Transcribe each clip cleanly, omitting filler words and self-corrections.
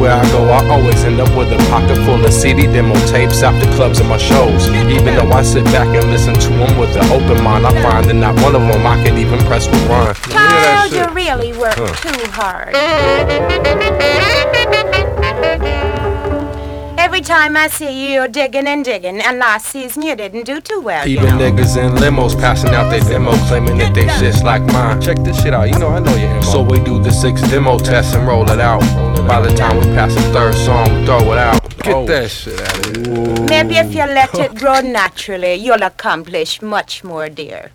Everywhere I go, I always end up with a pocket full of CD demo tapes after clubs and my shows. Even though I sit back and listen to them with an open mind, I find that not one of them I can even press rewind. Child, you really work too hard. Every time I see you, you're digging and digging, and last season you didn't do too well. Even niggas in limos passing out their demo, claiming that they shit's like mine. Check this shit out, you know I know your info. So we do the 6 demo test and roll it out. By the time we pass the 3rd song, we throw it out. Get that shit out of here. Maybe if you let it grow naturally, you'll accomplish much more, dear.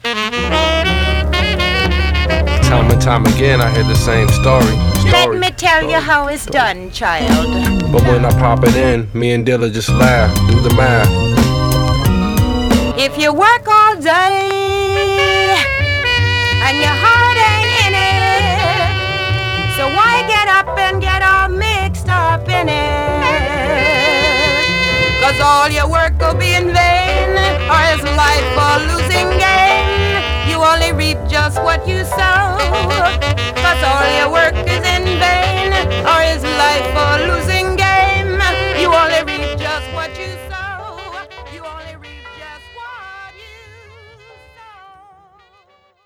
Time and time again, I hear the same story. Let me tell you how it's done, child. But when I pop it in, me and Dilla just laugh, do the math. If you work all day and your heart ain't in it, so why get up and get all mixed up in it? 'Cause all your work will be in vain, or is life a losing game? You only reap just what you sow, 'cause all your